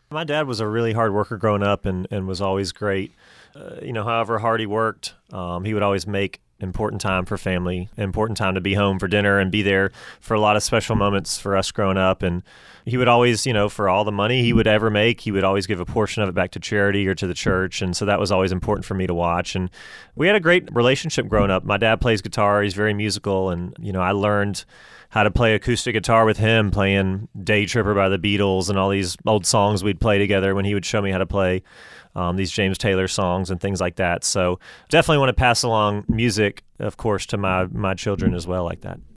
My dad was a really hard worker growing up and was always great. However hard he worked, he would always make important time for family, important time to be home for dinner and be there for a lot of special moments for us growing up. And he would always, for all the money he would ever make, he would always give a portion of it back to charity or to the church. And so that was always important for me to watch. And we had a great relationship growing up. My dad plays guitar. He's very musical. And, I learned how to play acoustic guitar with him, playing Day Tripper by the Beatles and all these old songs we'd play together when he would show me how to play these James Taylor songs and things like that. So definitely want to pass along music, of course, to my children as well like that.